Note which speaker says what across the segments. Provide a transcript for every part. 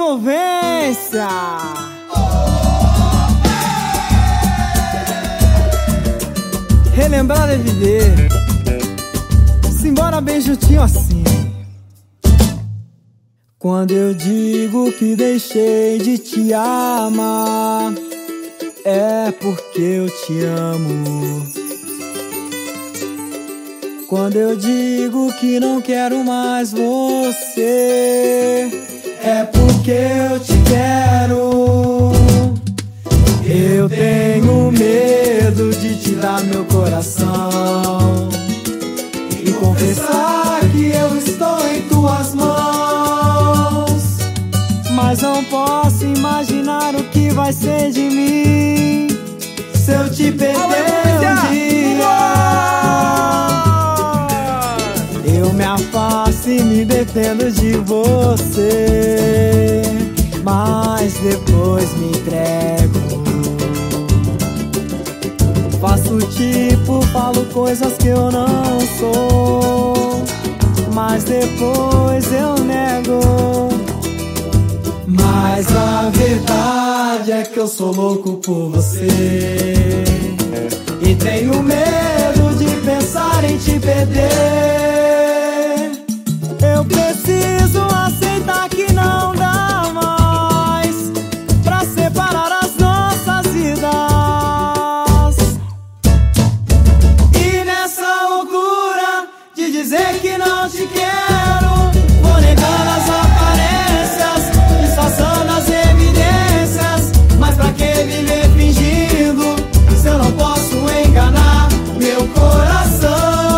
Speaker 1: envolvência. Relembrar é viver. Simbora bem juntinho assim. Quando eu digo que deixei de te amar, é porque eu te amo. Quando eu digo que não quero mais você, é porque eu te quero. Eu tenho medo de te dar meu coração e confessar que eu estou em tuas mãos. Mas não posso imaginar o que vai ser de mim se eu te perder um dia. Eu me afasto e me defendo de você, mas depois me entrego. Faço tipo, falo coisas que eu não sou, mas depois eu nego. Mas a verdade é que eu sou louco por você e tenho medo de pensar em te perder. Eu preciso aceitar que não dá mais pra separar as nossas vidas. E nessa loucura de dizer que não te quero, vou negando as aparências, disfarçando as evidências. Mas pra que viver fingindo se eu não posso enganar meu coração?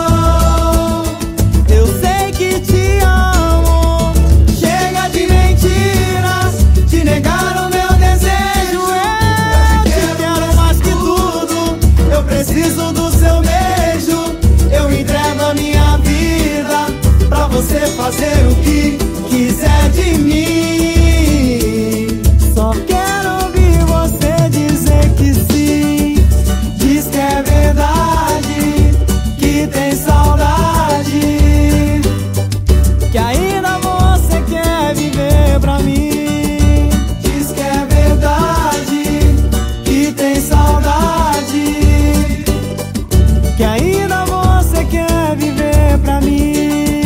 Speaker 1: Eu sei que te amo, chega de mentiras, de negar o meu desejo. Eu te quero mais que tudo, eu preciso do seu beijo. Eu entrego a minha vida pra você fazer o que quiser de mim. Só quero ouvir você dizer que sim. Diz que é verdade, que tem saudade, que ainda você quer viver pra mim. Diz que é verdade, que tem saudade, que ainda você quer viver pra mim.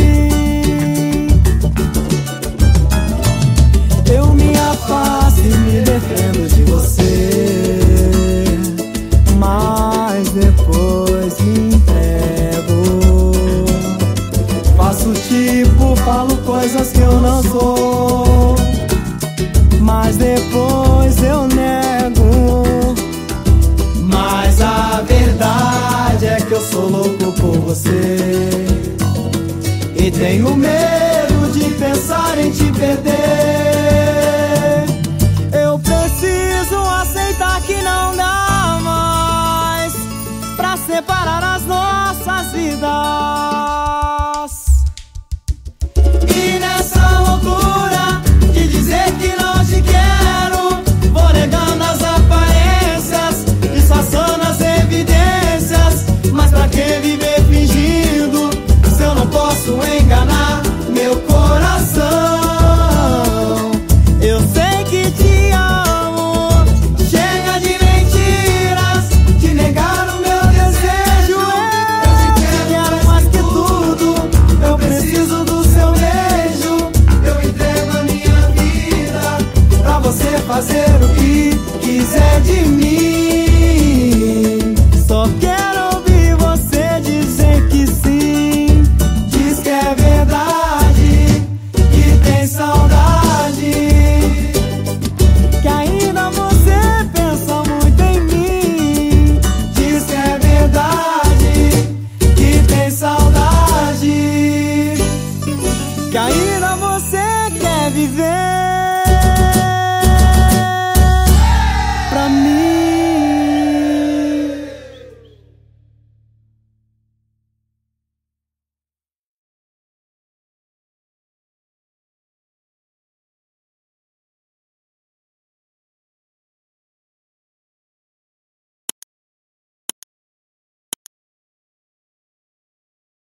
Speaker 1: Eu me afasto e me defendo de você, mas depois me entrego. Faço tipo, falo coisas que eu não sou, mas depois eu nego. Mas a verdade é que eu sou louco por você e tenho medo de pensar em te perder. Eu preciso aceitar que não dá mais pra separar as nossas vidas. E nessa loucura de dizer que não te quero, vou negando as aparências, disfarçando as evidências. Mas pra que viver fingindo se eu não posso enganar meu coração? Eu sei que te amo, chega de mentiras, de negar o meu desejo. Eu te quero mais que tudo, eu preciso do seu beijo. Eu entrego a minha vida pra você fazer o que quiser de mim. Só quero ouvir você dizer que sim. Diz que é verdade, que tem saudade, que ainda você pensa muito em mim. Diz que é verdade, que tem saudade, que ainda você quer viver.